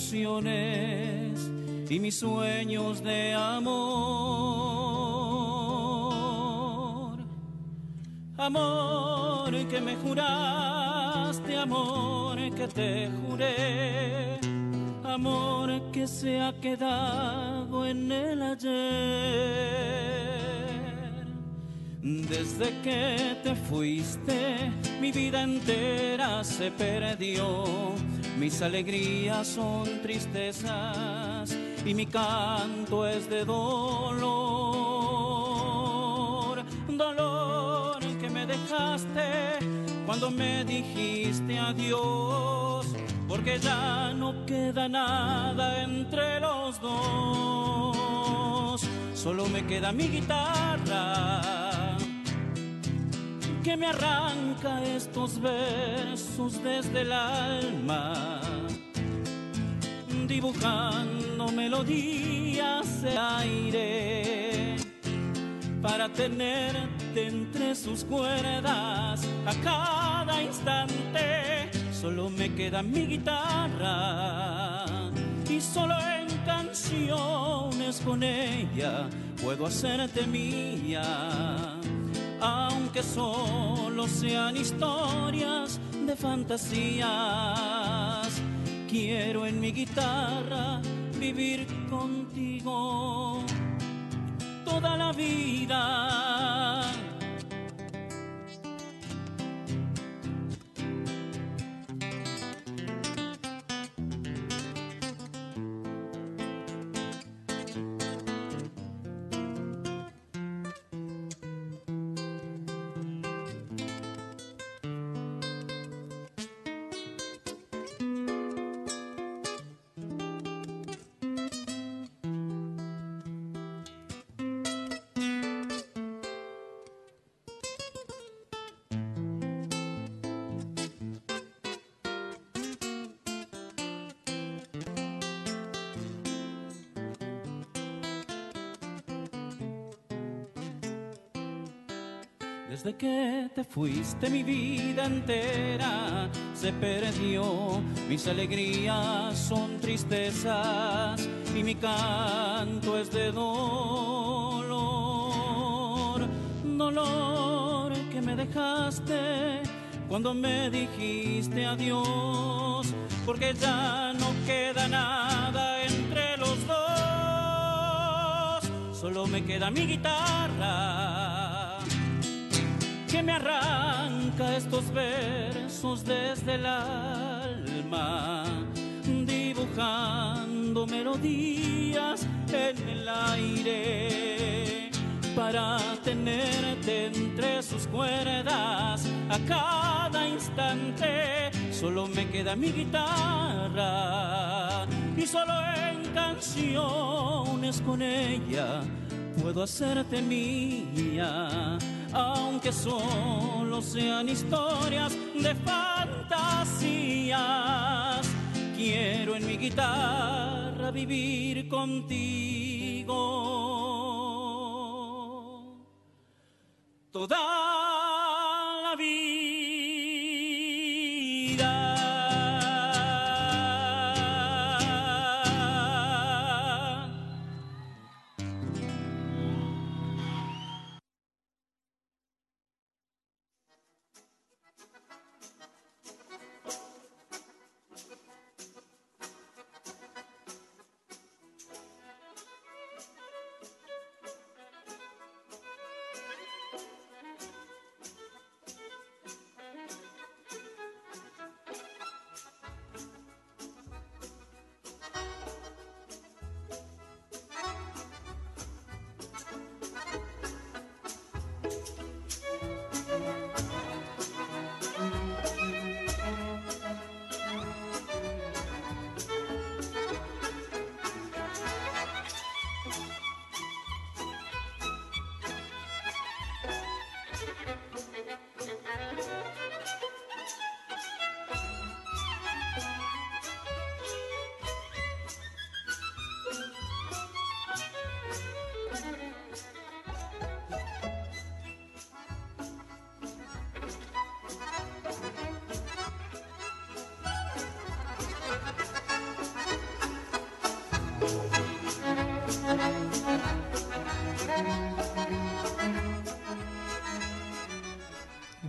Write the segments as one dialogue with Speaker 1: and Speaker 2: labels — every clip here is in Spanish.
Speaker 1: ilusiones y mis sueños de amor. Amor que me juraste, amor que te juré, amor que se ha quedado en el ayer. Desde que te fuiste, mi vida entera se perdió. Mis alegrías son tristezas y mi canto es de dolor. Dolor que me dejaste cuando me dijiste adiós, porque ya no queda nada entre los dos. Solo me queda mi guitarra, que me arranca estos versos desde el alma, dibujando melodías de aire, para tenerte entre sus cuerdas a cada instante. Solo me queda mi guitarra y solo en canciones con ella puedo hacerte mía. Aunque solo sean historias de fantasías, quiero en mi guitarra vivir contigo toda la vida. Desde que te fuiste mi vida entera se perdió. Mis alegrías son tristezas y mi canto es de dolor. Dolor que me dejaste cuando me dijiste adiós, porque ya no queda nada entre los dos. Solo me queda mi guitarra, que me arranca estos versos desde el alma, dibujando melodías en el aire, para tenerte entre sus cuerdas a cada instante. Solo me queda mi guitarra y solo en canciones con ella puedo hacerte mía. Aunque solo sean historias de fantasías, quiero en mi guitarra vivir contigo toda la vida.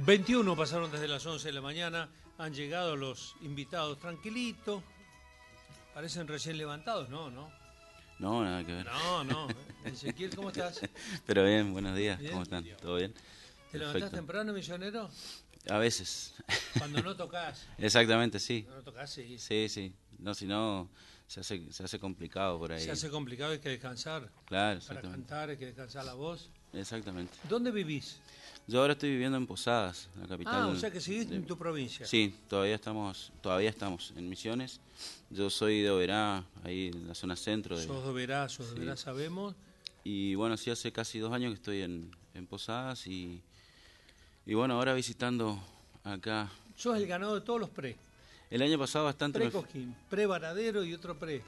Speaker 2: 21 pasaron desde las 11 de la mañana, han llegado los invitados tranquilitos, parecen recién levantados, ¿no?
Speaker 1: No, nada que ver.
Speaker 2: No. Ezequiel, ¿cómo estás?
Speaker 1: Pero bien, buenos días,
Speaker 2: ¿Bien?
Speaker 1: ¿cómo están? ¿Todo bien?
Speaker 2: ¿Te levantás temprano, misionero?
Speaker 1: A veces.
Speaker 2: Cuando no tocas.
Speaker 1: Exactamente, sí.
Speaker 2: Cuando no tocas, sí.
Speaker 1: Sí. No, si no, se hace complicado por ahí.
Speaker 2: Se hace complicado, hay que descansar.
Speaker 1: Claro,
Speaker 2: Para
Speaker 1: exactamente.
Speaker 2: cantar hay que descansar la voz.
Speaker 1: Exactamente.
Speaker 2: ¿Dónde vivís?
Speaker 1: Yo ahora estoy viviendo en Posadas, la capital.
Speaker 2: O sea que seguís en tu provincia.
Speaker 1: Sí, todavía estamos en Misiones. Yo soy de Oberá, ahí en la zona centro.
Speaker 2: Sos de Oberá, sabemos.
Speaker 1: Y bueno, sí, hace casi 2 años que estoy en Posadas y bueno, ahora visitando acá.
Speaker 2: Sos el ganador de todos los pre.
Speaker 1: El año pasado bastante...
Speaker 2: Pre-Cosquín, pre-Varadero y otro pre.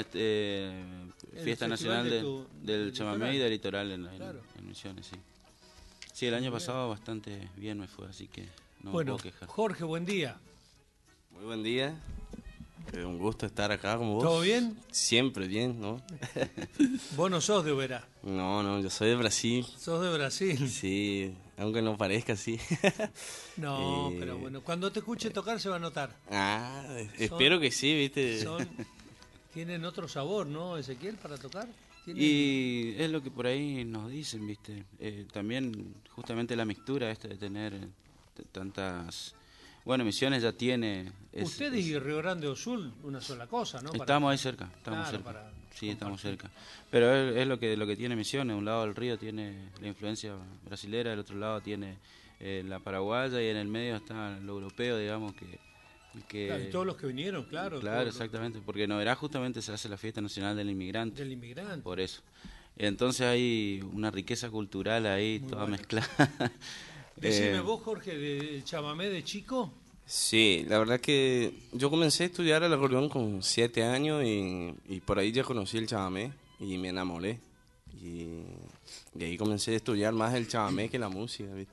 Speaker 1: Fiesta Nacional del Chamamé y del Litoral
Speaker 2: Claro.
Speaker 1: en Misiones, sí. Sí, el año pasado bastante bien me fue, así que no me puedo quejar.
Speaker 2: Jorge, buen día.
Speaker 3: Muy buen día. Un gusto estar acá con vos.
Speaker 2: ¿Todo bien?
Speaker 3: Siempre bien, ¿no?
Speaker 2: Vos no sos de Oberá.
Speaker 3: No, yo soy de Brasil.
Speaker 2: Sos de Brasil.
Speaker 3: Sí, aunque no parezca así.
Speaker 2: No, pero bueno, cuando te escuche tocar se va a notar.
Speaker 3: Espero que sí, ¿viste?
Speaker 2: Tienen otro sabor, ¿no, Ezequiel, para tocar?
Speaker 1: Y es lo que por ahí nos dicen, ¿viste? También justamente la mixtura de tener tantas... Bueno, Misiones ya tiene...
Speaker 2: Ustedes y Río Grande do Sul, una sola cosa, ¿no?
Speaker 1: Estamos ahí cerca, cerca. Sí, estamos cerca. Pero es lo que tiene Misiones. Un lado del río tiene la influencia brasilera, del otro lado tiene la paraguaya y en el medio está lo europeo, digamos, que
Speaker 2: Claro, y todos los que vinieron, claro.
Speaker 1: Claro, exactamente, porque en Oberá justamente se hace la Fiesta Nacional del Inmigrante.
Speaker 2: Del inmigrante.
Speaker 1: Por eso. Entonces hay una riqueza cultural ahí,
Speaker 2: Muy
Speaker 1: toda
Speaker 2: bueno.
Speaker 1: mezclada.
Speaker 2: Decime vos, Jorge, del chamamé de chico.
Speaker 3: Sí, la verdad que yo comencé a estudiar el acordeón con 7 años y por ahí ya conocí el chamamé y me enamoré. Y ahí comencé a estudiar más el chamamé que la música, ¿viste?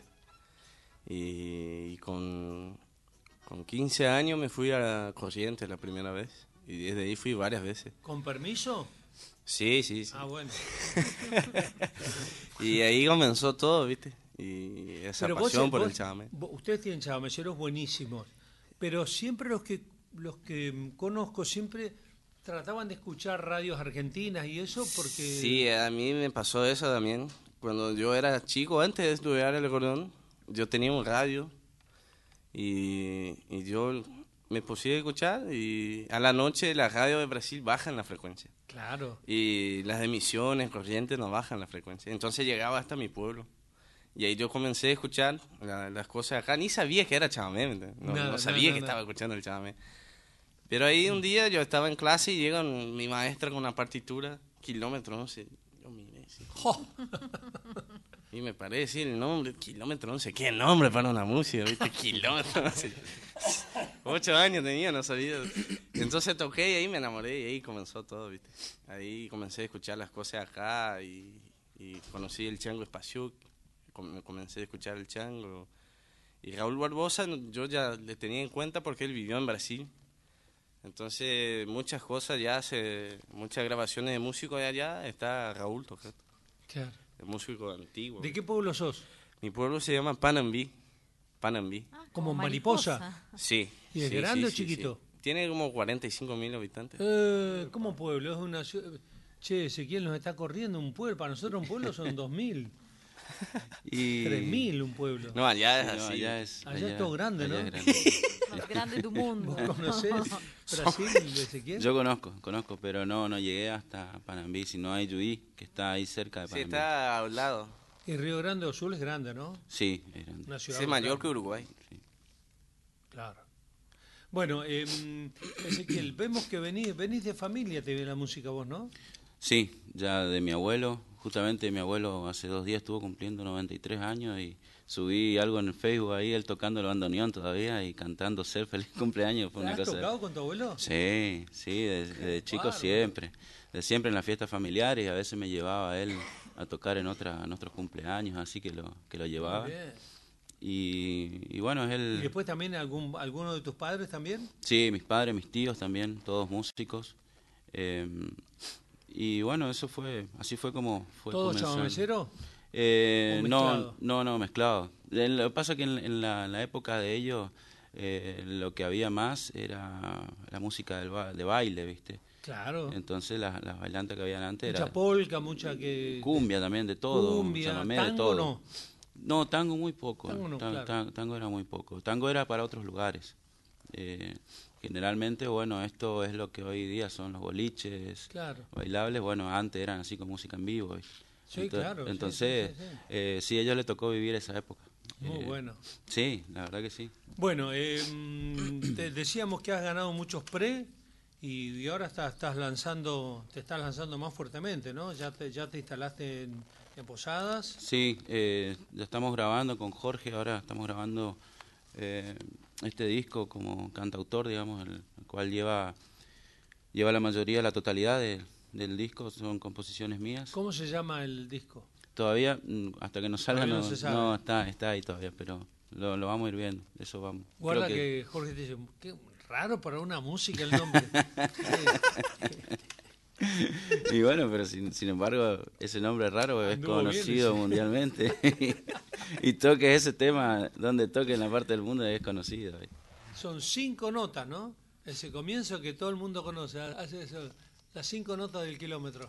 Speaker 3: Y con 15 años me fui a Corrientes la primera vez y desde ahí fui varias veces.
Speaker 2: ¿Con permiso?
Speaker 3: Sí.
Speaker 2: Ah, bueno.
Speaker 3: Y ahí comenzó todo, ¿viste? Y esa pasión por el chamamé.
Speaker 2: Ustedes tienen chamameseros buenísimos, pero siempre los que conozco siempre trataban de escuchar radios argentinas y eso porque...
Speaker 3: Sí, a mí me pasó eso también. Cuando yo era chico, antes de estudiar el acordeón, yo tenía un radio y yo me puse a escuchar y a la noche la radio de Brasil bajan la frecuencia.
Speaker 2: Claro.
Speaker 3: Y las emisiones, Corrientes no bajan la frecuencia. Entonces llegaba hasta mi pueblo. Y ahí yo comencé a escuchar las cosas acá. Ni sabía que era chamamé, no sabía que estaba escuchando el chamamé. Pero ahí un día yo estaba en clase y llega mi maestra con una partitura, kilómetro 11. Yo miré así. Y me paré decir el nombre, kilómetro 11. ¿Qué nombre para una música, viste? Kilómetro 11. 8 años tenía, no sabía. Entonces toqué y ahí me enamoré y ahí comenzó todo, viste. Ahí comencé a escuchar las cosas acá y conocí el Chango Espaciuc. Comencé a escuchar el Chango. Y Raúl Barbosa yo ya le tenía en cuenta porque él vivió en Brasil. Entonces muchas cosas muchas grabaciones de músicos de allá está Raúl tocando.
Speaker 2: Claro.
Speaker 3: El músico antiguo.
Speaker 2: ¿De qué pueblo sos?
Speaker 3: Mi pueblo se llama Panambi. Panambi.
Speaker 2: ¿Como mariposa?
Speaker 3: Sí.
Speaker 2: ¿Y es grande o chiquito?
Speaker 3: Sí. Tiene como 45.000 habitantes.
Speaker 2: ¿Cómo pueblo? Es una ciudad... Che, Ezequiel nos está corriendo un pueblo. Para nosotros un pueblo son 2.000.
Speaker 1: Y
Speaker 2: 3.000 un pueblo.
Speaker 3: No, allá es
Speaker 1: no,
Speaker 3: así.
Speaker 2: Allá es todo grande, ¿no?
Speaker 1: Es grande.
Speaker 4: Más grande tu mundo.
Speaker 2: ¿Vos conocés Brasil, Ezequiel?
Speaker 1: Yo conozco, pero no llegué hasta Panambi, sino a Juí, que está ahí cerca de
Speaker 3: Sí,
Speaker 1: Panambi.
Speaker 3: está al lado.
Speaker 2: Y Río Grande do Sul es grande, ¿no?
Speaker 1: Sí, es grande.
Speaker 2: Una ciudad
Speaker 3: Es mayor
Speaker 2: grande.
Speaker 3: que Uruguay.
Speaker 2: Claro. Bueno, Ezequiel, vemos que venís de familia, te ve la música vos, ¿no?
Speaker 1: Sí, ya de mi abuelo. Justamente mi abuelo hace 2 días estuvo cumpliendo 93 años y subí algo en el Facebook ahí, él tocando el bandoneón todavía y cantando Ser Feliz Cumpleaños. Fue una
Speaker 2: ¿Has
Speaker 1: cosa...
Speaker 2: tocado con tu abuelo?
Speaker 1: Sí, desde chico
Speaker 2: bárbaro.
Speaker 1: siempre. De siempre en las fiestas familiares, y a veces me llevaba él a tocar en nuestros cumpleaños, así que lo llevaba.
Speaker 2: Muy bien.
Speaker 1: Y bueno, es él...
Speaker 2: ¿Y después también alguno de tus padres también?
Speaker 1: Sí, mis padres, mis tíos también, todos músicos. Y bueno, así fue como fue
Speaker 2: ¿Todo
Speaker 1: comenzando.
Speaker 2: chamamecero? ¿O
Speaker 1: No,
Speaker 2: mezclado?
Speaker 1: no, mezclado. Lo que pasa es que en la época de ellos lo que había más era la música de baile, ¿viste?
Speaker 2: Claro.
Speaker 1: Entonces las bailantas que habían antes
Speaker 2: Mucha
Speaker 1: era
Speaker 2: polka, mucha que...
Speaker 1: cumbia también, de todo,
Speaker 2: Cumbia,
Speaker 1: chamamé,
Speaker 2: tango
Speaker 1: de todo.
Speaker 2: no.
Speaker 1: No, tango muy poco.
Speaker 2: Tango no, claro.
Speaker 1: Tango era muy poco. Tango era para otros lugares. Generalmente, bueno, esto es lo que hoy día son los boliches,
Speaker 2: Claro.
Speaker 1: bailables. Bueno, antes eran así con música en vivo.
Speaker 2: Sí, claro.
Speaker 1: Entonces,
Speaker 2: sí.
Speaker 1: Sí, a ellos les tocó vivir esa época.
Speaker 2: Muy bueno.
Speaker 1: Sí, la verdad que sí.
Speaker 2: Bueno, te decíamos que has ganado muchos y ahora te estás lanzando más fuertemente, ¿no? Ya te instalaste en Posadas.
Speaker 1: Sí, ya estamos grabando con Jorge, ahora estamos grabando este disco como cantautor, digamos, el cual lleva la mayoría, la totalidad del disco, son composiciones mías.
Speaker 2: ¿Cómo se llama el disco?
Speaker 1: Todavía, hasta que nos salga,
Speaker 2: no se sabe.
Speaker 1: no está ahí todavía, pero lo vamos a ir viendo, eso vamos.
Speaker 2: Guarda que Jorge te dice, qué raro para una música el nombre.
Speaker 1: Y bueno, pero sin embargo, ese nombre raro es conocido mundialmente. Y toque ese tema, donde toque en la parte del mundo, es conocido.
Speaker 2: Son 5 notas, ¿no? Ese comienzo que todo el mundo conoce, hace eso, las 5 notas del kilómetro.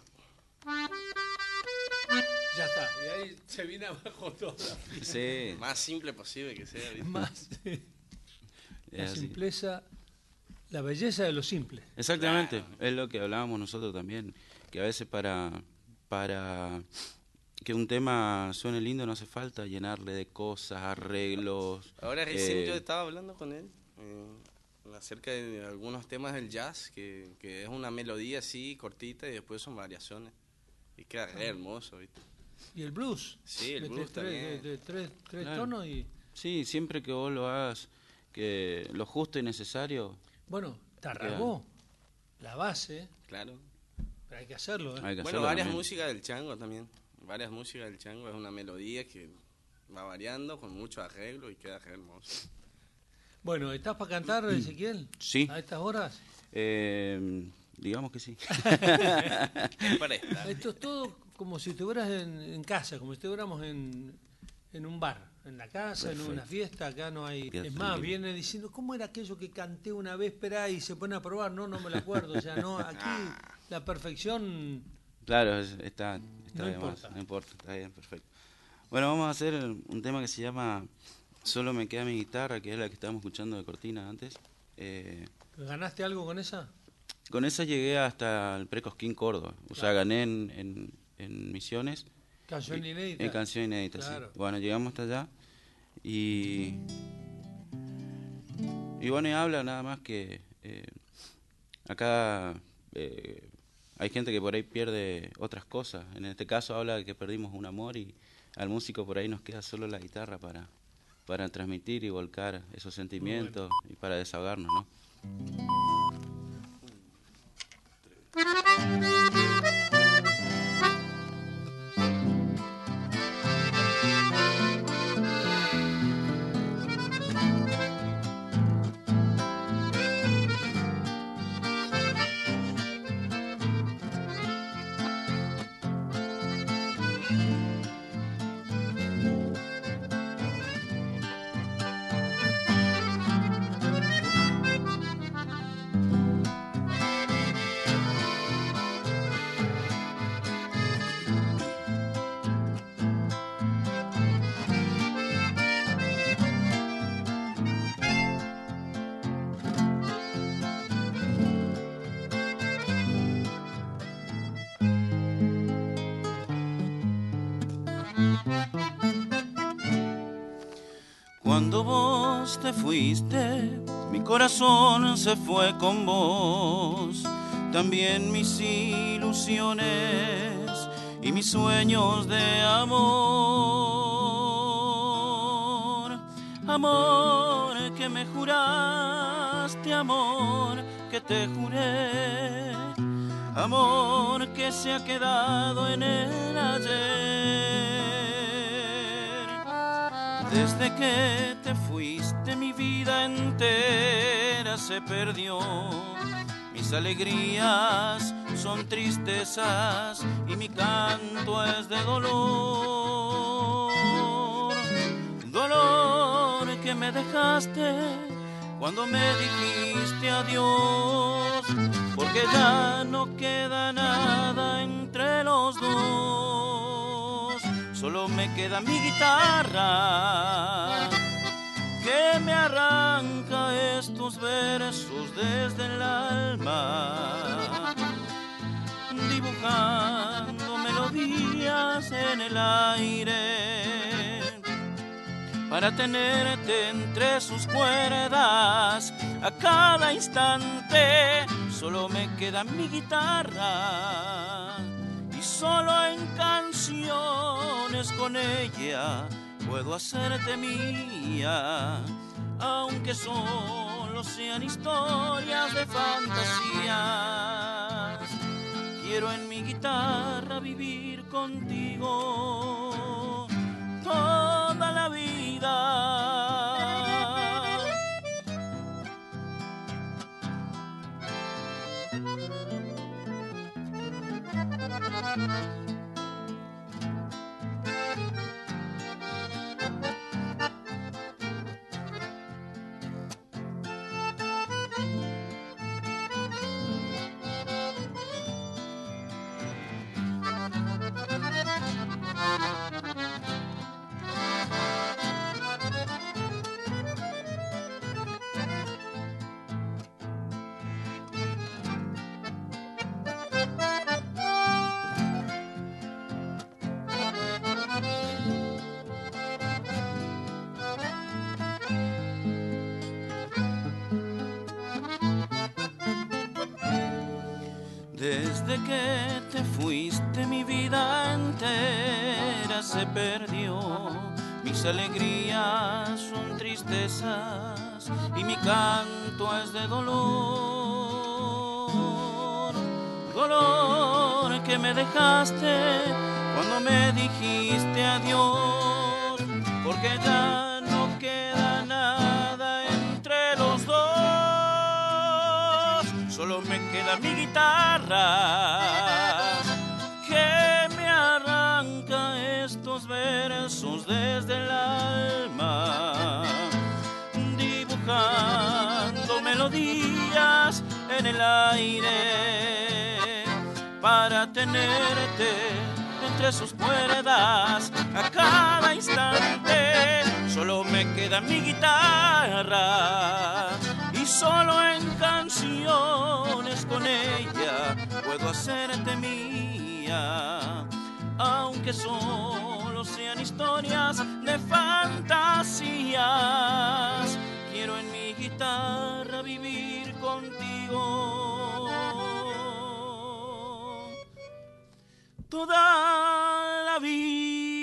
Speaker 2: Ya está, y ahí se viene abajo toda.
Speaker 1: Sí.
Speaker 3: Más simple posible que sea, ¿viste?
Speaker 2: Más la
Speaker 1: así.
Speaker 2: simpleza, la belleza de lo simple.
Speaker 1: Exactamente, es lo que hablábamos nosotros también, que a veces para que un tema suene lindo no hace falta llenarle de cosas, arreglos.
Speaker 3: Ahora recién yo estaba hablando con él acerca de algunos temas del jazz, que es una melodía así cortita y después son variaciones. Y queda re hermoso, ¿viste?
Speaker 2: ¿Y el blues?
Speaker 3: Sí, el blues también.
Speaker 2: De tres
Speaker 1: Claro.
Speaker 2: tonos y...
Speaker 1: Sí, siempre que vos lo hagas, que lo justo y necesario.
Speaker 2: Bueno, te arraigó la base,
Speaker 3: Claro.
Speaker 2: pero hay que hacerlo, ¿eh?
Speaker 1: Hay que
Speaker 3: Bueno,
Speaker 1: hacerlo
Speaker 3: varias
Speaker 1: también.
Speaker 3: músicas del chango también. Varias músicas del chango es una melodía que va variando con mucho arreglo y queda re hermoso.
Speaker 2: Bueno, ¿estás para cantar, Ezequiel?
Speaker 1: Sí.
Speaker 2: ¿A estas horas?
Speaker 1: Digamos que sí.
Speaker 3: Es para estar.
Speaker 2: Esto es todo como si estuvieras en casa, como si estuviéramos en un bar, en la casa,
Speaker 1: Perfecto.
Speaker 2: en una fiesta, acá no hay...
Speaker 1: Quédate
Speaker 2: Es más,
Speaker 1: tranquilo.
Speaker 2: viene diciendo, ¿cómo era aquello que canté una vez, esperá, y se pone a probar? No me lo acuerdo, o sea, no, aquí la perfección...
Speaker 1: Claro, está
Speaker 2: No
Speaker 1: de
Speaker 2: importa.
Speaker 1: más, no importa, está bien, perfecto. Bueno, vamos a hacer un tema que se llama Solo me queda mi guitarra, que es la que estábamos escuchando de cortina antes.
Speaker 2: ¿Ganaste algo con esa?
Speaker 1: Con esa llegué hasta el Precosquín Córdoba, o sea, gané en Misiones.
Speaker 2: Canción inédita.
Speaker 1: En canción inédita,
Speaker 2: Claro.
Speaker 1: sí. Bueno, llegamos hasta allá y bueno, y habla nada más que acá hay gente que por ahí pierde otras cosas. En este caso habla de que perdimos un amor y al músico por ahí nos queda solo la guitarra para transmitir y volcar esos sentimientos y para desahogarnos, ¿no? Cuando vos te fuiste, mi corazón se fue con vos, también mis ilusiones y mis sueños de amor. Amor que me juraste, amor que te juré, amor que se ha quedado en el ayer. Desde que te fuiste mi vida entera se perdió, mis alegrías son tristezas y mi canto es de dolor. Dolor me dejaste cuando me dijiste adiós, porque ya no queda nada entre los dos. Solo me queda mi guitarra que me arranca estos versos desde el alma, dibujando melodías en el aire para tenerte entre sus cuerdas a cada instante. Solo me queda mi guitarra y solo en canciones con ella puedo hacerte mía, aunque solo sean historias de fantasías. Quiero en mi guitarra vivir contigo toda la vida. Desde que te fuiste mi vida entera se perdió, mis alegrías son tristezas y mi canto es de dolor. Dolor que me dejaste cuando me dijiste adiós, porque ya no queda nada entre los dos. Solo me queda mi guitarra que me arranca estos versos desde el alma, dibujando melodías en el aire para tenerte entre sus cuerdas a cada instante. Solo me queda mi guitarra y solo en canciones con ella puedo hacerte mía, aunque solo sean historias de fantasías. Quiero en mi guitarra vivir contigo toda la vida.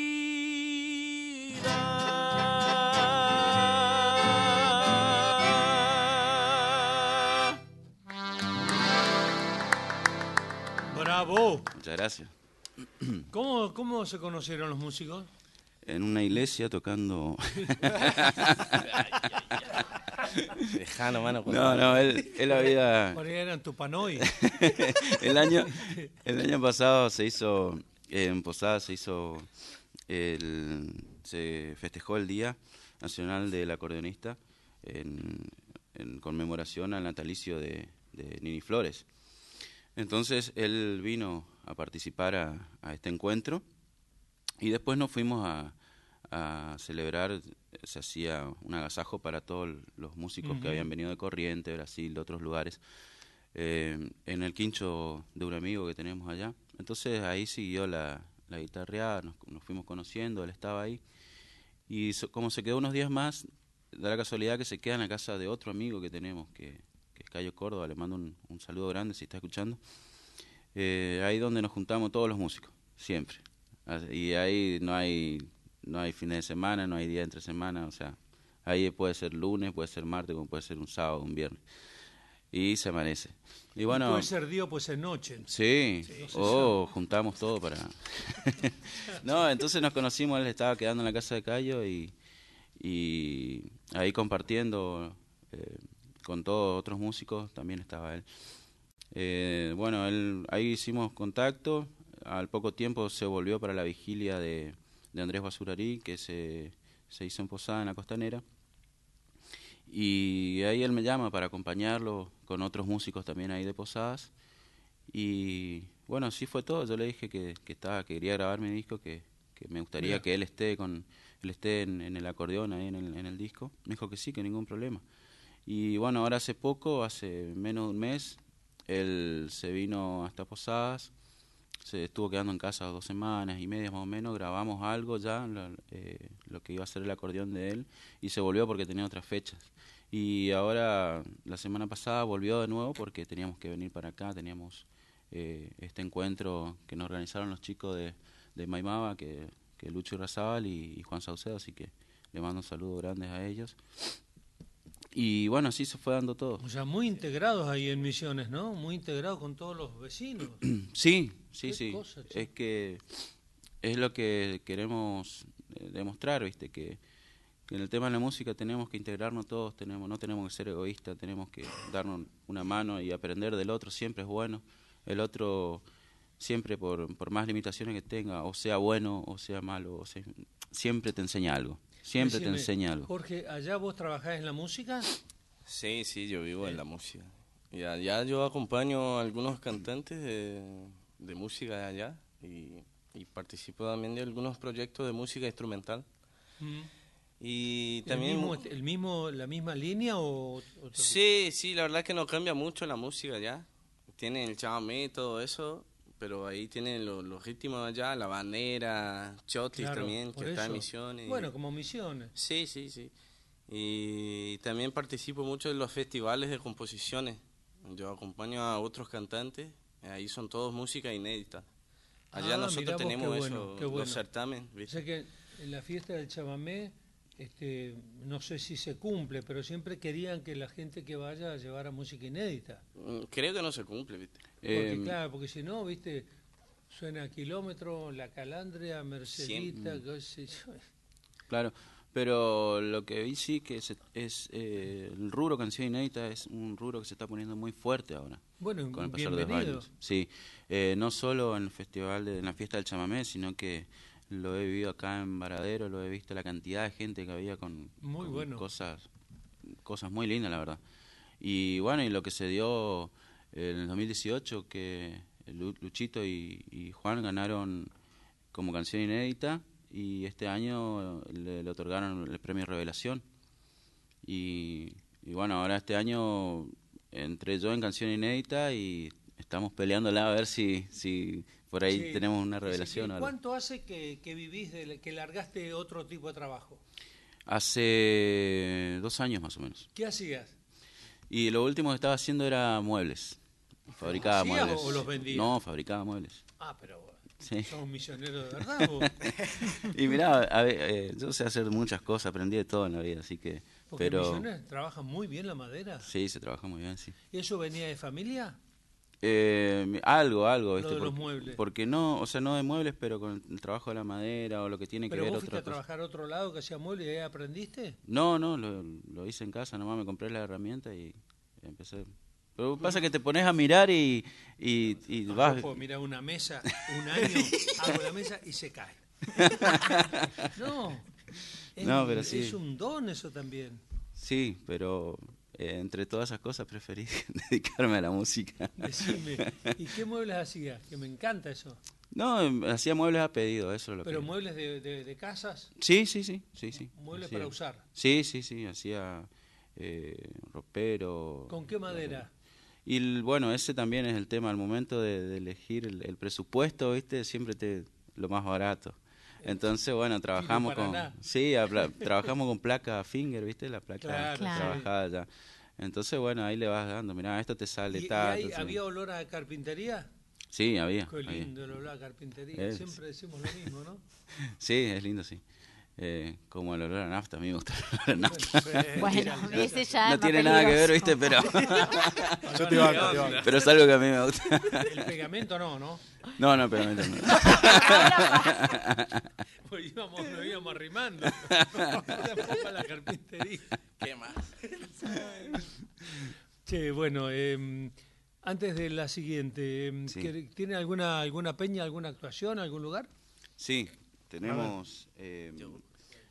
Speaker 2: ¡Bravo!
Speaker 1: Muchas gracias.
Speaker 2: ¿Cómo se conocieron los músicos?
Speaker 1: En una iglesia tocando.
Speaker 3: Lejano, mano.
Speaker 1: No, él había.
Speaker 2: Por ahí eran Tupanoi.
Speaker 1: el año pasado se hizo, en Posada se festejó el Día Nacional del Acordeonista en conmemoración al natalicio de Nini Flores. Entonces él vino a participar a este encuentro y después nos fuimos a celebrar. Se hacía un agasajo para todos los músicos que habían venido de Corrientes, Brasil, de otros lugares, en el quincho de un amigo que tenemos allá. Entonces ahí siguió la guitarreada, nos fuimos conociendo, él estaba ahí y como se quedó unos días más, da la casualidad que se queda en la casa de otro amigo que tenemos, que es Cayo Córdoba. Le mando un saludo grande si está escuchando. Ahí donde nos juntamos todos los músicos, siempre. Y ahí no hay fines de semana, no hay día entre semana, o sea, ahí puede ser lunes, puede ser martes, como puede ser un sábado, un viernes. Y se amanece. Y bueno,
Speaker 2: puede ser día, puede ser noche.
Speaker 1: Sí, juntamos todo para... No, entonces nos conocimos, él estaba quedando en la casa de Cayo y ahí compartiendo con todos otros músicos, también estaba él. Bueno, ahí hicimos contacto, al poco tiempo se volvió para la vigilia de Andrés Basurarí, que se hizo en Posada, en la Costanera, Y ahí él me llama para acompañarlo con otros músicos también ahí de Posadas. Y bueno, así fue todo. Yo le dije que quería grabar mi disco, que me gustaría que él esté en el acordeón ahí en el disco. Me dijo que sí, que ningún problema. Y bueno, ahora hace menos de un mes, él se vino hasta Posadas, se estuvo quedando en casa 2 semanas y media más o menos, grabamos algo ya, lo que iba a ser el acordeón de él, y se volvió porque tenía otras fechas. Y ahora, la semana pasada, volvió de nuevo porque teníamos que venir para acá, teníamos este encuentro que nos organizaron los chicos de Maimaba, que Lucho Irrazábal y Juan Saucedo, así que le mando un saludo grande a ellos. Y bueno, así se fue dando todo.
Speaker 2: O sea, muy integrados ahí en Misiones, ¿no? Muy integrados con todos los vecinos.
Speaker 1: Sí.
Speaker 2: Cosa,
Speaker 1: es que es lo que queremos demostrar, ¿viste? Que en el tema de la música tenemos que integrarnos todos, no tenemos que ser egoístas, tenemos que darnos una mano y aprender del otro, siempre es bueno. El otro, siempre por más limitaciones que tenga, o sea bueno o sea malo, siempre te enseña algo. Siempre te enseña algo.
Speaker 2: Jorge, ¿allá vos trabajás en la música?
Speaker 3: Sí, yo vivo en la música. Y allá yo acompaño a algunos cantantes de música de allá y participo también de algunos proyectos de música instrumental. Y también
Speaker 2: ¿La misma línea o otro?
Speaker 3: Sí, la verdad es que no cambia mucho la música allá. Tienen el chamamé y todo eso, pero ahí tienen los ritmos allá, la bandera, Chotis también, que está en Misiones.
Speaker 2: Bueno, como Misiones.
Speaker 3: Sí. Y también participo mucho en los festivales de composiciones. Yo acompaño a otros cantantes, ahí son todos música inédita. Allá nosotros tenemos los certámenes. ¿Viste?
Speaker 2: O sea que en la fiesta del chamamé, no sé si se cumple, pero siempre querían que la gente que vaya llevara música inédita.
Speaker 3: Creo que no se cumple, ¿viste?
Speaker 2: Porque si no, ¿viste? Suena Kilómetro, La Calandria, Mercedita, qué sé yo.
Speaker 1: Claro, pero lo que vi sí que es el rubro canción inédita es un rubro que se está poniendo muy fuerte ahora.
Speaker 2: Bueno,
Speaker 1: con el pasar de los años. Sí, no solo en el festival, en la fiesta del chamamé, sino que lo he vivido acá en Varadero, lo he visto la cantidad de gente que había con cosas muy lindas, la verdad. Y bueno, y lo que se dio en el 2018, que Luchito y Juan ganaron como canción inédita, y este año le otorgaron el premio Revelación. Y bueno, ahora este año entré yo en canción inédita y estamos peleándola a ver si por ahí tenemos una revelación.
Speaker 2: ¿Cuánto hace que vivís, que largaste otro tipo de trabajo?
Speaker 1: Hace 2 años más o menos.
Speaker 2: ¿Qué hacías?
Speaker 1: Y lo último que estaba haciendo era muebles. Fabricaba muebles.
Speaker 2: ¿O los vendías?
Speaker 1: No, fabricaba muebles.
Speaker 2: Pero
Speaker 1: sí.
Speaker 2: Sos un misionero de verdad, vos.
Speaker 1: Y mirá, yo sé hacer muchas cosas, aprendí de todo en la vida, así que...
Speaker 2: Porque Misiones trabaja muy bien la madera.
Speaker 1: Sí, se trabaja muy bien, sí.
Speaker 2: ¿Y eso venía de familia?
Speaker 1: Algo, ¿viste?
Speaker 2: Lo de los muebles.
Speaker 1: Porque no, o sea, no de muebles, pero con el trabajo de la madera o lo que tiene que ver
Speaker 2: ¿Pero vos
Speaker 1: otra
Speaker 2: fuiste a
Speaker 1: cosa.
Speaker 2: trabajar a otro lado que hacía muebles y ahí aprendiste?
Speaker 1: No, lo hice en casa, nomás me compré la herramienta y empecé. Pero pasa que te pones a mirar y vas...
Speaker 2: Yo puedo mirar una mesa, un año, hago la mesa y se cae.
Speaker 1: Pero sí.
Speaker 2: Es un don eso también.
Speaker 1: Sí, pero entre todas esas cosas preferí dedicarme a la música.
Speaker 2: Decime, ¿y qué muebles hacías? Que me encanta eso.
Speaker 1: No, hacía muebles a pedido, eso es lo
Speaker 2: ¿Pero
Speaker 1: que...
Speaker 2: muebles de casas?
Speaker 1: Sí.
Speaker 2: ¿Muebles
Speaker 1: hacía.
Speaker 2: para usar?
Speaker 1: Sí, hacía ropero.
Speaker 2: ¿Con qué madera?
Speaker 1: Y bueno, ese también es el tema, al momento de elegir el presupuesto, ¿viste? Siempre lo más barato. Entonces, bueno, trabajamos trabajamos con placa Finger, ¿viste? La placa trabajada ya. Entonces, bueno, ahí le vas dando, mirá, esto te sale
Speaker 2: ¿Y había olor a carpintería?
Speaker 1: Sí, había.
Speaker 2: Qué lindo el olor a carpintería. Siempre decimos lo mismo, ¿no?
Speaker 1: Sí, es lindo, sí. Como el olor a nafta, a mí me gusta el olor a nafta.
Speaker 4: Bueno, ese ya
Speaker 1: no tiene nada que ver, ¿viste? Pero
Speaker 5: yo te banco.
Speaker 1: Pero es algo que a mí me gusta.
Speaker 2: El pegamento no.
Speaker 1: No, el pegamento no.
Speaker 2: Pues nos íbamos arrimando. Tampoco a la carpintería.
Speaker 3: ¿Qué más?
Speaker 2: Che, bueno, antes de la siguiente, ¿tiene alguna peña, alguna actuación, algún lugar?
Speaker 1: Sí, tenemos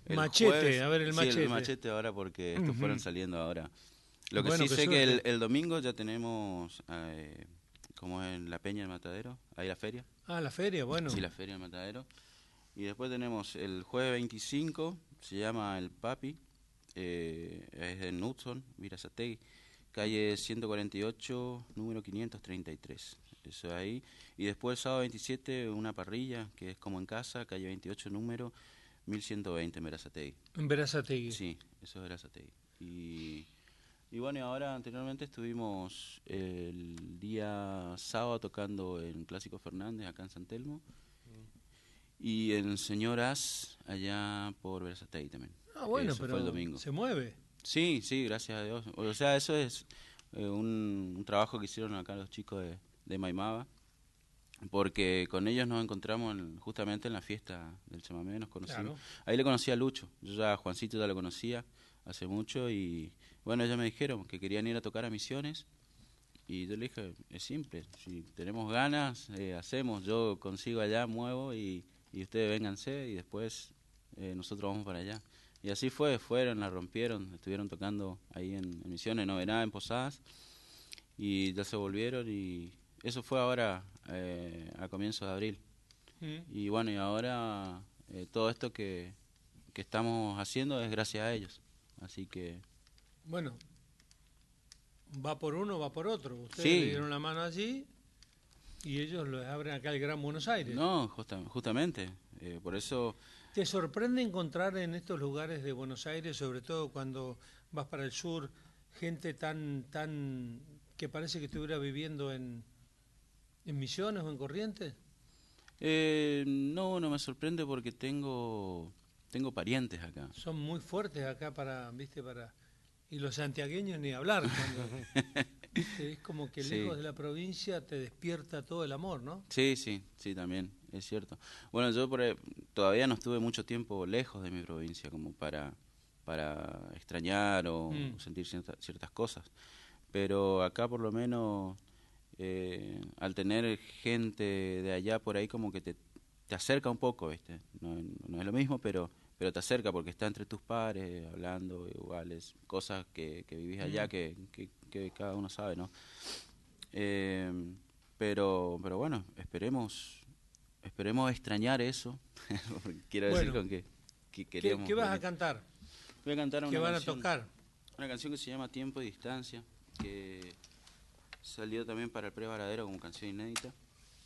Speaker 1: el
Speaker 2: Machete,
Speaker 1: jueves.
Speaker 2: a ver el Machete.
Speaker 1: Sí, el Machete ahora porque estos fueron saliendo ahora. Lo que
Speaker 2: Bueno,
Speaker 1: sí
Speaker 2: qué
Speaker 1: sé que
Speaker 2: suerte.
Speaker 1: el domingo ya tenemos, como en la Peña del Matadero, ahí la feria.
Speaker 2: Ah, la feria, bueno.
Speaker 1: Sí, la feria del Matadero. Y después tenemos el jueves 25, se llama El Papi, es en Knudson, Virazategui, calle 148, número 533. Eso ahí. Y después el sábado 27, una parrilla, que es como en casa, calle 28, número 1120 en Verazategui.
Speaker 2: En Verazategui.
Speaker 1: Sí, eso es Verazategui. Y bueno, y ahora anteriormente estuvimos el día sábado tocando en Clásico Fernández, acá en San Telmo. Y en Señor As, allá por Verazategui también.
Speaker 2: Ah, bueno,
Speaker 1: Eso
Speaker 2: pero
Speaker 1: fue el domingo.
Speaker 2: se mueve.
Speaker 1: Sí, sí, gracias a Dios. O sea, eso es un trabajo que hicieron acá los chicos de Maimaba, porque con ellos nos encontramos justamente en la fiesta del chamamé, nos conocimos.
Speaker 2: Claro.
Speaker 1: Ahí le conocí a Lucho, yo ya a Juancito ya lo conocía hace mucho y bueno, ellos me dijeron que querían ir a tocar a Misiones y yo le dije, es simple, si tenemos ganas, hacemos, yo consigo allá, muevo y ustedes vénganse y después nosotros vamos para allá. Y así fueron, la rompieron, estuvieron tocando ahí en Misiones, no nada en Posadas, y ya se volvieron y eso fue ahora a comienzos de abril. Y bueno, y ahora todo esto que estamos haciendo es gracias a ellos, así que...
Speaker 2: Bueno, va por uno, va por otro. Ustedes
Speaker 1: Sí.
Speaker 2: le dieron la mano allí y ellos les abren acá el Gran Buenos Aires.
Speaker 1: No, justamente, por eso...
Speaker 2: ¿Te sorprende encontrar en estos lugares de Buenos Aires, sobre todo cuando vas para el sur, gente tan que parece que estuviera viviendo en Misiones o en Corrientes?
Speaker 1: No me sorprende porque tengo parientes acá.
Speaker 2: Son muy fuertes acá y los santiagueños ni hablar. ¿Viste? Es como que
Speaker 1: Sí.
Speaker 2: lejos de la provincia te despierta todo el amor, ¿no?
Speaker 1: Sí, también, es cierto. Bueno, yo todavía no estuve mucho tiempo lejos de mi provincia como para extrañar o sentir ciertas cosas. Pero acá por lo menos, al tener gente de allá por ahí como que te acerca un poco, ¿viste? No es lo mismo, pero te acerca porque está entre tus pares, hablando iguales, cosas que vivís allá que cada uno sabe, ¿no? Pero bueno, esperemos extrañar eso. Quiero decir
Speaker 2: Bueno,
Speaker 1: con que queremos...
Speaker 2: ¿Qué vas a cantar?
Speaker 1: Voy a cantar
Speaker 2: ¿Qué
Speaker 1: una
Speaker 2: van a
Speaker 1: canción,
Speaker 2: tocar?
Speaker 1: una canción que se llama Tiempo y Distancia, que salió también para el Pre-Varadero como canción inédita.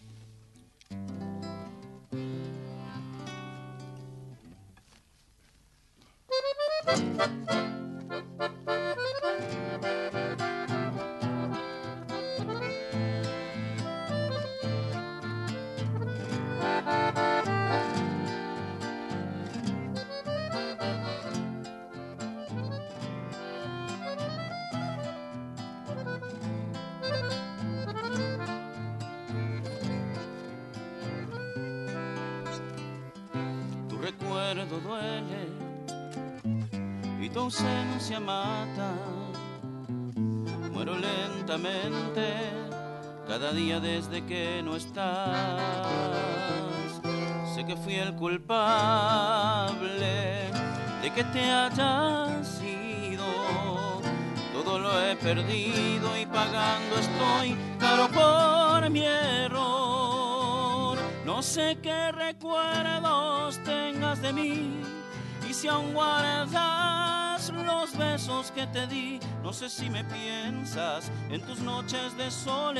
Speaker 1: Tu recuerdo duele y tu ausencia mata. Muero lentamente cada día desde que no estás. Sé que fui el culpable de que te hayas ido. Todo lo he perdido y pagando estoy caro por mi error. No sé qué recuerdos tengas de mí y si aún guardas los besos que te di. No sé si me piensas en tus noches de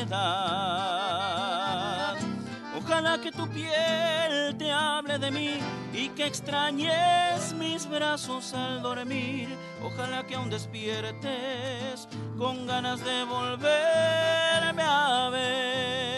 Speaker 1: soledad. Ojalá que tu piel te hable de mí y que extrañes mis brazos al dormir. Ojalá que aún despiertes con ganas de volverme a ver.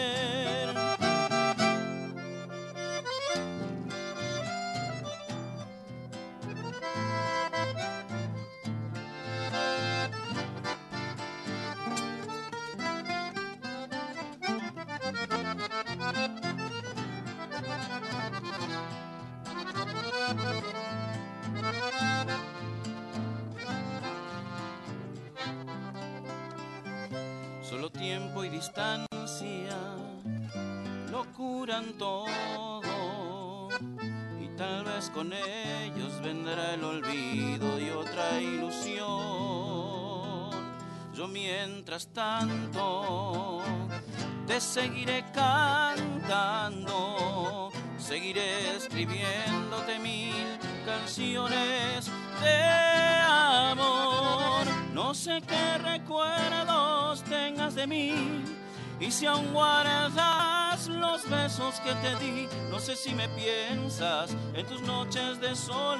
Speaker 1: Solo tiempo y distancia lo curan todo y Tal vez con ellos vendrá el olvido y otra ilusión. Yo mientras tanto te seguiré cantando, seguiré escribiéndote 1000 canciones de amor. No sé qué recuerdos tengas de mí, y si aún guardas los besos que te di, no sé si me piensas en tus noches de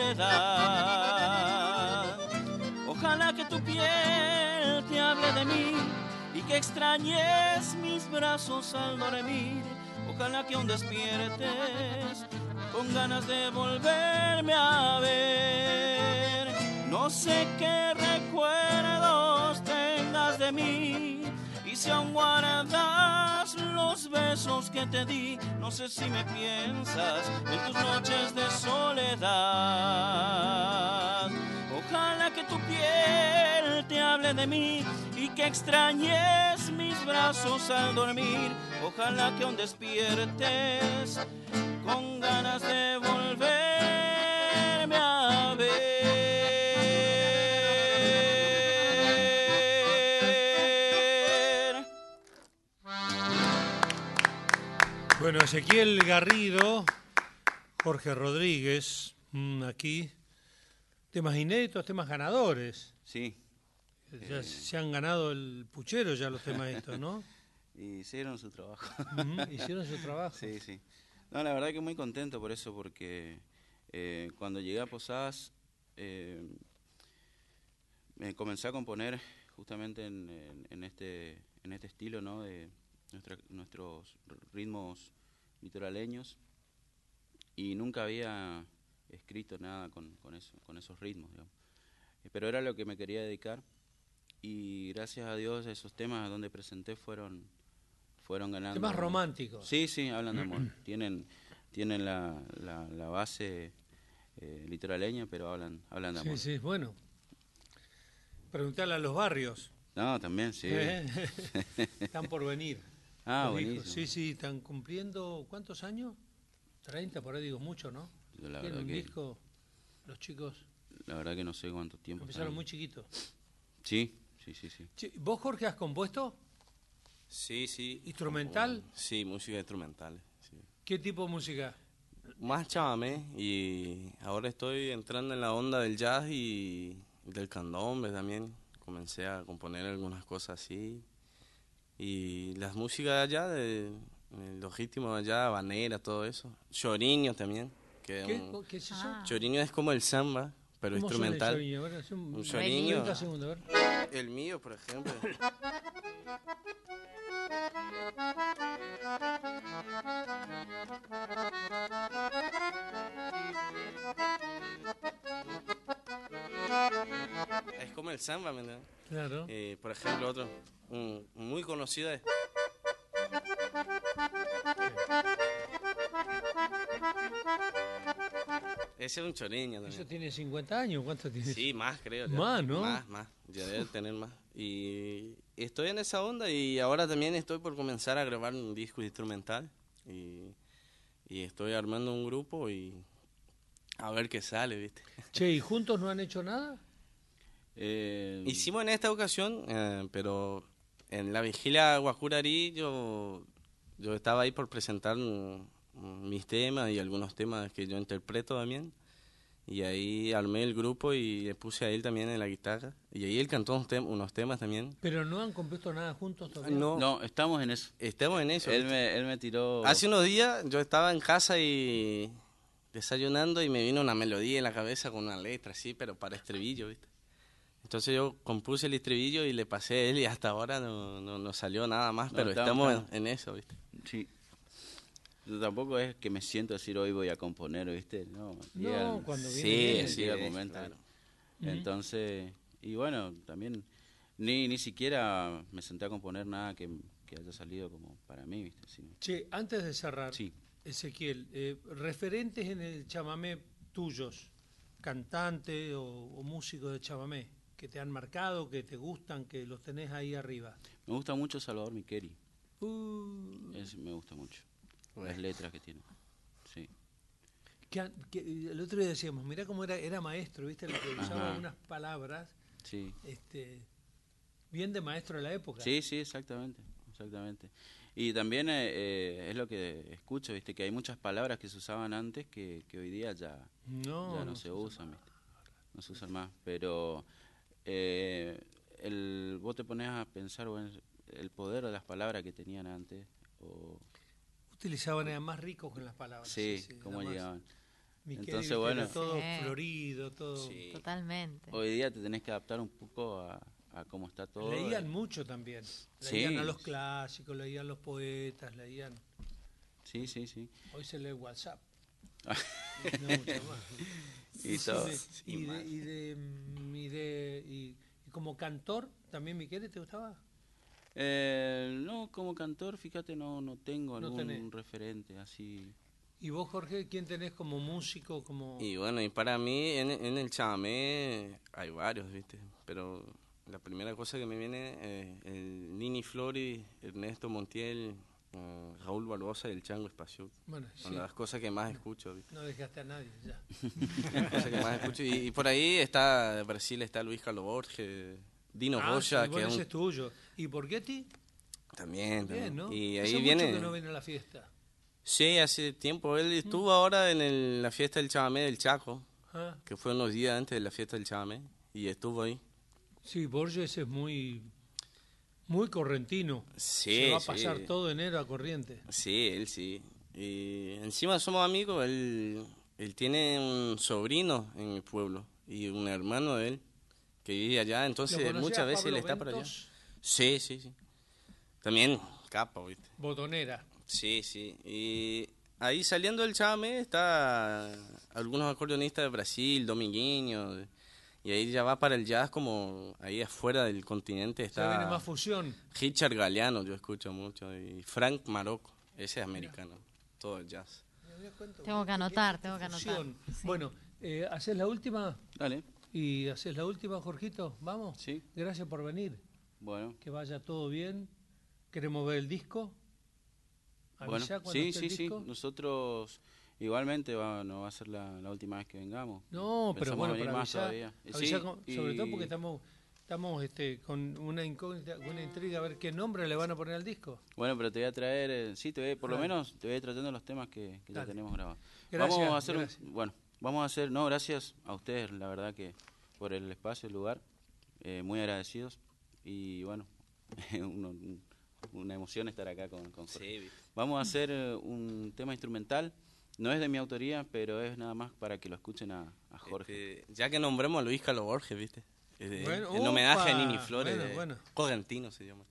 Speaker 1: soledad. Ojalá que tu piel te hable de mí y que extrañes mis brazos al dormir. Ojalá que aún despiertes con ganas de volverme a ver. No sé qué recuerdos tengas de mí, y si aún guardas los besos que te di, no sé si me piensas en tus noches de soledad. Ojalá que tu piel te hable de mí y que extrañes mis brazos al dormir. Ojalá que aún despiertes con ganas de volverme a ver.
Speaker 2: Bueno, Ezequiel Garrido, Jorge Rodríguez, aquí, temas inéditos, temas ganadores.
Speaker 1: Sí.
Speaker 2: Ya se han ganado el puchero ya los temas estos, ¿no?
Speaker 1: Hicieron su trabajo.
Speaker 2: Hicieron su trabajo.
Speaker 1: Sí, sí. No, la verdad que muy contento por eso, porque cuando llegué a Posadas me comencé a componer justamente en este estilo, ¿no? De nuestros ritmos litoraleños, y nunca había escrito nada con esos ritmos, digamos. Pero era lo que me quería dedicar, y gracias a Dios esos temas donde presenté fueron ganando.
Speaker 2: Temas románticos.
Speaker 1: Sí, sí, hablan de amor. Tienen la base litoraleña, pero hablan de amor.
Speaker 2: Sí, sí, bueno. Preguntarle a los barrios.
Speaker 1: No, también, sí.
Speaker 2: Están por venir.
Speaker 1: Buenísimo.
Speaker 2: Sí, sí, están cumpliendo, ¿cuántos años? 30, por ahí digo mucho, ¿no? Tienen un disco, los chicos.
Speaker 1: La verdad que no sé cuánto tiempo.
Speaker 2: Empezaron muy chiquitos.
Speaker 1: Sí.
Speaker 2: ¿Vos, Jorge, has compuesto?
Speaker 3: Sí, sí.
Speaker 2: ¿Instrumental?
Speaker 3: Sí, música instrumental. Sí.
Speaker 2: ¿Qué tipo de música?
Speaker 3: Más chamamé, y ahora estoy entrando en la onda del jazz y del candombe también. Comencé a componer algunas cosas así. Y las músicas de allá, los ritmos de allá, habanera, todo eso. Choriño también.
Speaker 2: ¿Qué es eso?
Speaker 3: Choriño es como el samba, pero
Speaker 2: ¿Cómo
Speaker 3: instrumental.
Speaker 2: suena el choriño? A ver,
Speaker 3: Un choriño.
Speaker 2: 30 segundos, a ver.
Speaker 3: El mío, por ejemplo. Es como el samba, ¿me entiendes?
Speaker 2: Claro.
Speaker 3: Por ejemplo, otro muy conocido es... Ese es un choriño también.
Speaker 2: Eso tiene 50 años, ¿cuánto tiene?
Speaker 3: Sí, más creo. Ya.
Speaker 2: Más, ¿no?
Speaker 3: Más. Ya debe tener más. Y estoy en esa onda, y ahora también estoy por comenzar a grabar un disco instrumental. Y estoy armando un grupo y a ver qué sale, ¿viste?
Speaker 2: Che, ¿y juntos no han hecho nada?
Speaker 3: Hicimos en esta ocasión, pero en la vigilia Guajurarí yo estaba ahí por presentar mis temas y algunos temas que yo interpreto también, y ahí armé el grupo y le puse a él también en la guitarra, y ahí él cantó unos temas también.
Speaker 2: ¿Pero no han compuesto nada juntos todavía?
Speaker 1: No, estamos en eso.
Speaker 3: Estamos en eso.
Speaker 1: Él me tiró...
Speaker 3: Hace unos días yo estaba en casa y desayunando, y me vino una melodía en la cabeza con una letra así, pero para estribillo, ¿viste? Entonces yo compuse el estribillo y le pasé a él, y hasta ahora no salió nada más, pero estamos en eso, ¿viste?
Speaker 1: Sí. Yo tampoco es que me siento decir hoy voy a componer, ¿viste? No,
Speaker 2: cuando viene
Speaker 1: llega el momento.
Speaker 3: Claro.
Speaker 1: Entonces, y bueno, también ni siquiera me senté a componer nada que haya salido como para mí, ¿viste? Sí.
Speaker 2: Che, antes de cerrar,
Speaker 1: Sí.
Speaker 2: Ezequiel, referentes en el chamamé tuyos, cantante o músicos de chamamé, que te han marcado, que te gustan, que los tenés ahí arriba.
Speaker 1: Me gusta mucho Salvador Miqueri. Me gusta mucho. Las letras que tiene. Sí.
Speaker 2: el otro día decíamos, mirá cómo era maestro, ¿viste? Lo que usaba
Speaker 1: Ajá.
Speaker 2: unas palabras
Speaker 1: Sí.
Speaker 2: bien de maestro de la época.
Speaker 1: Sí, sí, exactamente, exactamente. Y también es lo que escucho, viste, que hay muchas palabras que se usaban antes que hoy día ya no se usan, ¿viste? No se usan más. Pero vos te pones a pensar, bueno, el poder de las palabras que tenían antes.
Speaker 2: Utilizaban, eran más ricos con las palabras.
Speaker 1: Sí, cómo llegaban.
Speaker 2: Entonces, bueno, era todo florido, todo.
Speaker 4: Sí. Totalmente.
Speaker 1: Hoy día te tenés que adaptar un poco a cómo está todo.
Speaker 2: Leían mucho también. Leían a los clásicos, leían los poetas, leían.
Speaker 1: Sí, sí, sí.
Speaker 2: Hoy se lee WhatsApp. No, mucho más.
Speaker 1: Y todo.
Speaker 2: Y como cantor, ¿también Michele te gustaba?
Speaker 1: No, como cantor, fíjate, no tengo algún referente así.
Speaker 2: ¿Y vos, Jorge, quién tenés como músico?
Speaker 3: Y bueno, y para mí en el chamamé hay varios, ¿viste? Pero la primera cosa que me viene el Nini Flori, Ernesto Montiel, Raúl Barbosa y el Chango Espacio.
Speaker 2: Bueno,
Speaker 3: son las cosas que más escucho, ¿viste?
Speaker 2: No dejaste a nadie, ya.
Speaker 3: Las cosas que más escucho. Y por ahí está, de Brasil está Luis Carlos Borges, Dino Rocha,
Speaker 2: sí, bueno, ese es tuyo. ¿Y Borghetti?
Speaker 3: También.
Speaker 2: Bien, ¿no?
Speaker 3: Y
Speaker 2: hace
Speaker 3: ahí viene...
Speaker 2: mucho que no viene a la fiesta.
Speaker 3: Sí, hace tiempo. Él estuvo ahora en la fiesta del chamamé del Chaco, que fue unos días antes de la fiesta del chamamé, y estuvo ahí.
Speaker 2: Sí, Borges es muy correntino.
Speaker 3: Sí,
Speaker 2: se va a pasar todo enero a Corrientes.
Speaker 3: Sí, él sí. Y encima somos amigos. Él tiene un sobrino en mi pueblo y un hermano de él que vive allá, entonces muchas veces él está por allá. Sí, sí, sí. También capa, ¿viste?
Speaker 2: Botonera.
Speaker 3: Sí, sí. Y ahí saliendo del chamamé está algunos acordeonistas de Brasil, Dominguinho, y ahí ya va para el jazz, como ahí afuera del continente está...
Speaker 2: Se viene más fusión.
Speaker 3: Richard Galeano, yo escucho mucho, y Frank Marocco, ese es americano, todo el jazz.
Speaker 4: Tengo que anotar. Sí.
Speaker 2: Bueno, ¿haces la última?
Speaker 1: Dale.
Speaker 2: ¿Y haces la última, Jorgito? ¿Vamos?
Speaker 1: Sí.
Speaker 2: Gracias por venir.
Speaker 1: Bueno.
Speaker 2: Que vaya todo bien. ¿Queremos ver el disco?
Speaker 1: Bueno, sí. Nosotros igualmente no va a ser la última vez que vengamos.
Speaker 2: No, pero bueno, para avisar,
Speaker 1: sí,
Speaker 2: sobre todo porque estamos con una incógnita, con una intriga a ver qué nombre le van a poner al disco.
Speaker 1: Bueno, pero te voy a traer, por lo menos te voy a ir tratando los temas que ya tenemos grabados.
Speaker 2: Gracias.
Speaker 1: Vamos a hacer, gracias a ustedes, la verdad que por el espacio, el lugar, muy agradecidos y bueno, una emoción estar acá con Jorge. Sí. Vamos a hacer un tema instrumental, no es de mi autoría, pero es nada más para que lo escuchen a Jorge.
Speaker 3: Ya que nombremos a Luis Carlos Borges, ¿viste?
Speaker 2: En
Speaker 3: homenaje a Nini Flores, Correntino se llama.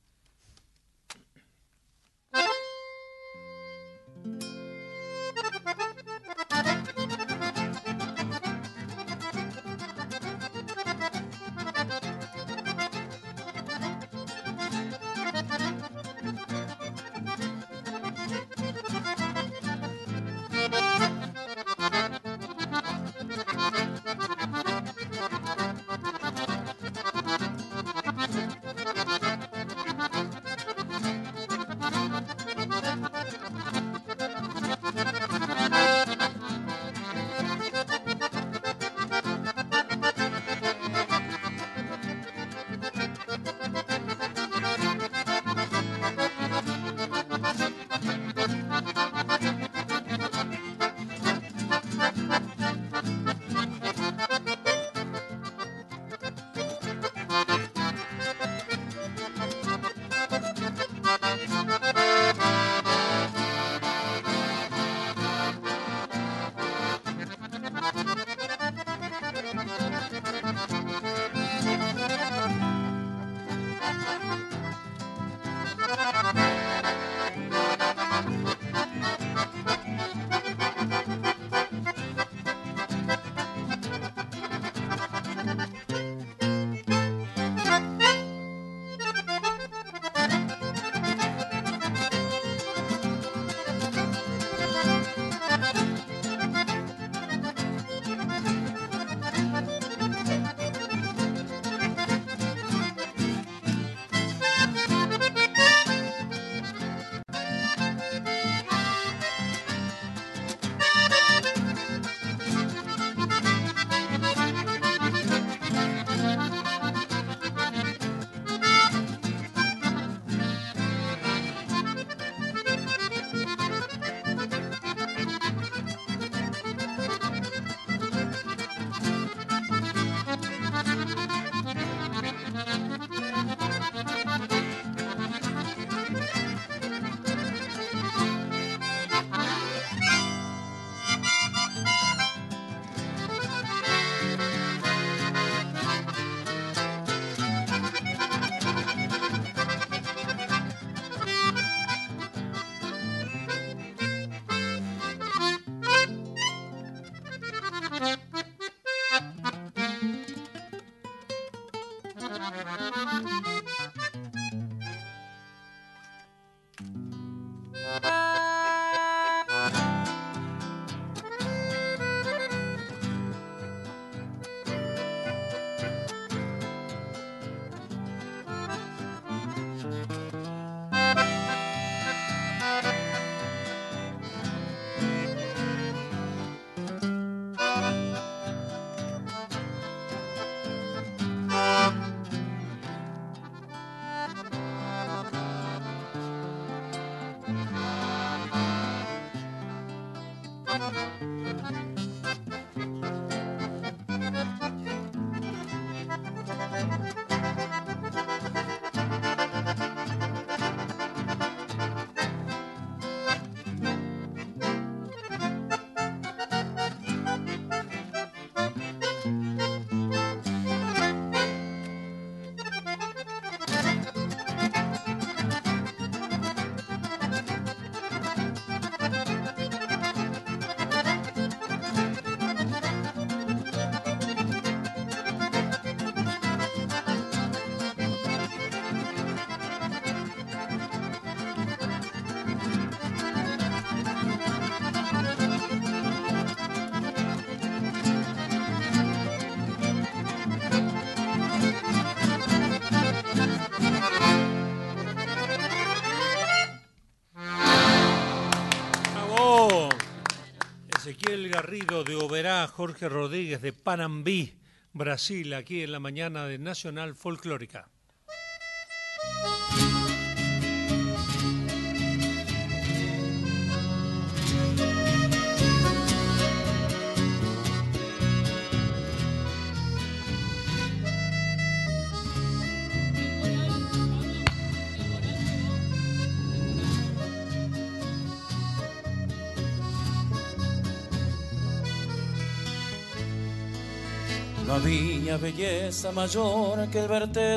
Speaker 2: Ezequiel Garrido de Oberá, Jorge Rodríguez de Panambí, Brasil, aquí en la mañana de Nacional Folclórica.
Speaker 6: No había belleza mayor que el verte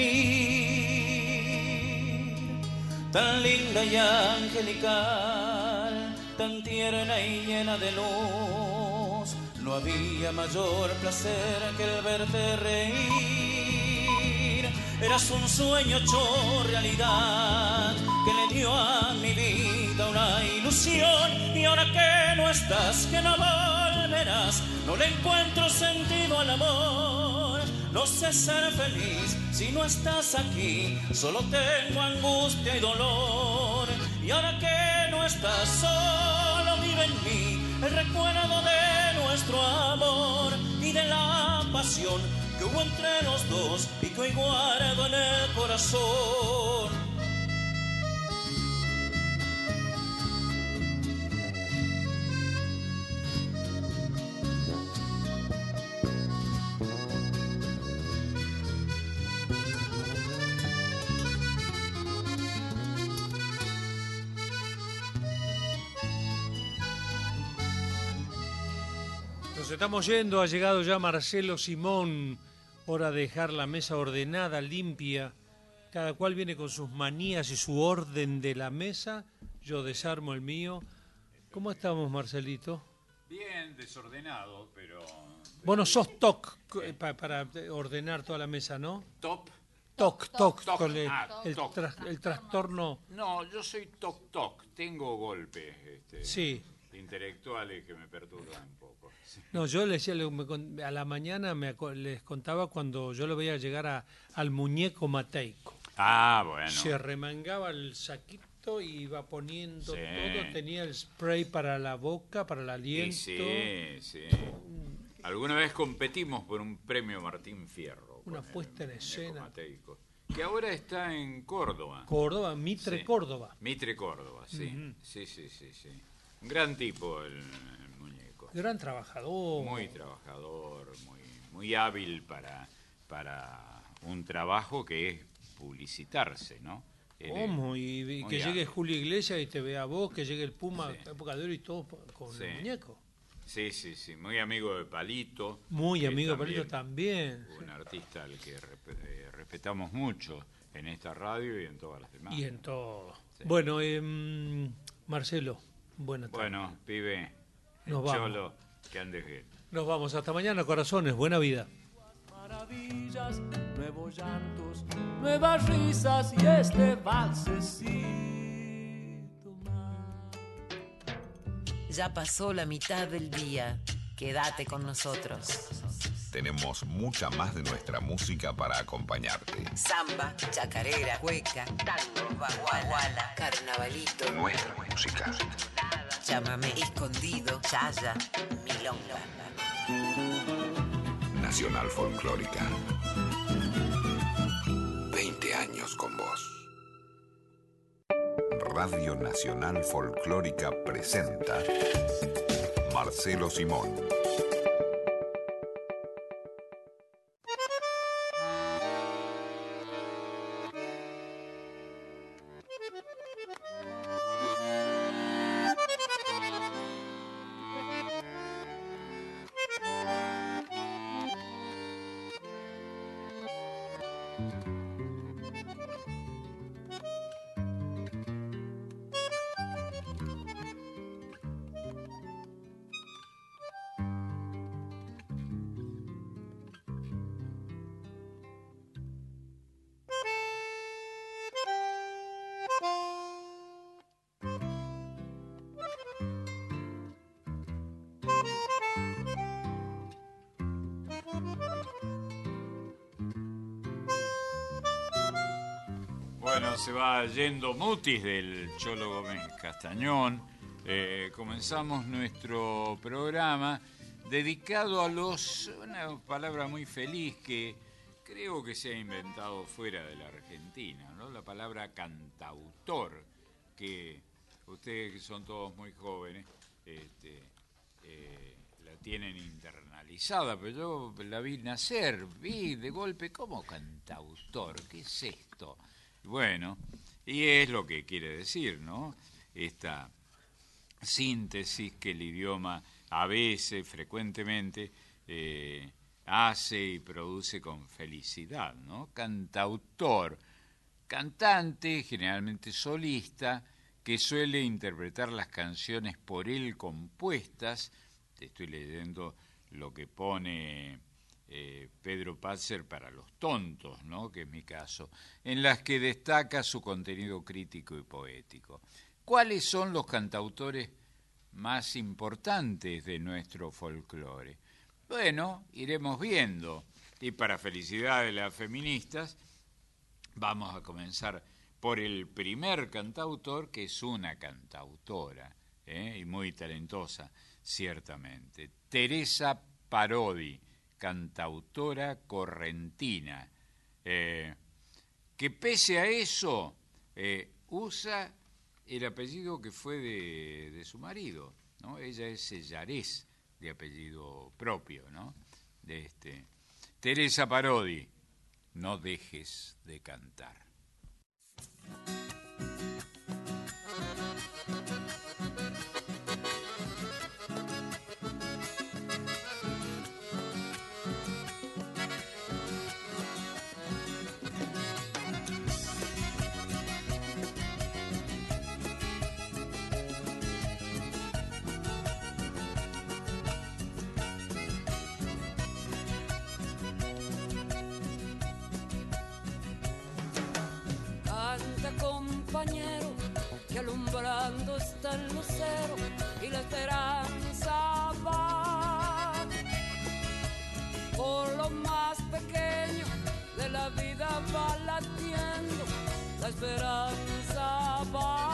Speaker 6: dormir, tan linda y angelical, tan tierna y llena de luz. No había mayor placer que el verte reír. Eras un sueño hecho realidad que le dio a mi vida una ilusión. Y ahora que no estás, que no volverás, no le encuentro sentido al amor. No sé ser feliz si no estás aquí, solo tengo angustia y dolor. Y ahora que no estás, solo vive en mí el recuerdo de nuestro amor y de la pasión que hubo entre los dos y que hoy guardo en el corazón.
Speaker 2: Nos estamos yendo, ha llegado ya Marcelo Simón, hora de dejar la mesa ordenada, limpia, cada cual viene con sus manías y su orden de la mesa, yo desarmo el mío. ¿Cómo estamos, Marcelito?
Speaker 7: Bien, desordenado, pero...
Speaker 2: Bueno, sos TOC para ordenar toda la mesa, ¿no?
Speaker 7: ¿Top?
Speaker 2: TOC, con
Speaker 7: TOC.
Speaker 2: el trastorno.
Speaker 7: No, yo soy TOC. Tengo golpes
Speaker 2: Sí.
Speaker 7: intelectuales que me perturban un poco. Sí.
Speaker 2: No, yo le decía, a la mañana les contaba cuando yo lo veía llegar al muñeco Mateico.
Speaker 7: Ah, bueno.
Speaker 2: Se remangaba el saquito y iba poniendo
Speaker 7: Sí.
Speaker 2: todo, tenía el spray para la boca, para el aliento.
Speaker 7: Sí. Alguna vez competimos por un premio Martín Fierro.
Speaker 2: Una puesta en
Speaker 7: Muñeco
Speaker 2: escena.
Speaker 7: Mateico, que ahora está en Córdoba.
Speaker 2: Mitre
Speaker 7: Sí.
Speaker 2: Córdoba.
Speaker 7: Mitre Córdoba, sí.
Speaker 2: Ujú.
Speaker 7: Sí. Un gran tipo el muñeco.
Speaker 2: Gran trabajador.
Speaker 7: Muy trabajador, muy hábil para un trabajo que es publicitarse, ¿no?
Speaker 2: ¿Cómo? Y que llegue Julio Iglesias y te vea a vos, que llegue el Puma,
Speaker 7: Sí.
Speaker 2: época de oro y todo con el muñeco.
Speaker 7: Sí. Muy amigo de Palito.
Speaker 2: Muy
Speaker 7: que
Speaker 2: amigo de Palito también.
Speaker 7: Un artista al que respetamos mucho en esta radio y en todas las demás.
Speaker 2: Y en todo.
Speaker 7: Sí.
Speaker 2: Bueno, Marcelo, buenas tardes.
Speaker 7: Bueno, pibe,
Speaker 2: Nos vamos.
Speaker 7: Cholo, que andes bien.
Speaker 2: Nos vamos. Hasta mañana, corazones. Buena vida.
Speaker 6: Maravillas, nuevos llantos, nuevas risas y este valsecito más.
Speaker 8: Ya pasó la mitad del día. Quédate con nosotros.
Speaker 9: Tenemos mucha más de nuestra música para acompañarte.
Speaker 8: Samba, chacarera, cueca, tango, baguala, carnavalito,
Speaker 9: Nuestra música.
Speaker 8: chamamé escondido, chaya, milonga.
Speaker 9: Nacional Folclórica. 20 años con vos. Radio Nacional Folclórica presenta Marcelo Simón.
Speaker 7: Bueno, se va yendo Mutis del Cholo Gómez Castañón. Comenzamos nuestro programa dedicado a una palabra muy feliz que creo que se ha inventado fuera de la Argentina, ¿no? La palabra cantautor, que ustedes que son todos muy jóvenes, la tienen internalizada, pero yo la vi nacer, vi de golpe como cantautor, ¿qué es esto? Bueno, y es lo que quiere decir, ¿no? Esta síntesis que el idioma a veces, frecuentemente, hace y produce con felicidad, ¿no? Cantautor, cantante, generalmente solista, que suele interpretar las canciones por él compuestas. Te estoy leyendo lo que pone Pedro Patzer para los tontos, ¿no? Que es mi caso, en las que destaca su contenido crítico y poético. ¿Cuáles son los cantautores más importantes de nuestro folclore? Bueno, iremos viendo. Y para felicidad de las feministas, vamos a comenzar por el primer cantautor, que es una cantautora, y muy talentosa, ciertamente. Teresa Parodi, cantautora correntina, que pese a eso usa el apellido que fue de su marido, ¿no? Ella es Sellarés, de apellido propio, ¿no? Teresa Parodi, no dejes de cantar.
Speaker 10: Que alumbrando está el lucero y la esperanza va por lo más pequeño de la vida va latiendo, la esperanza va.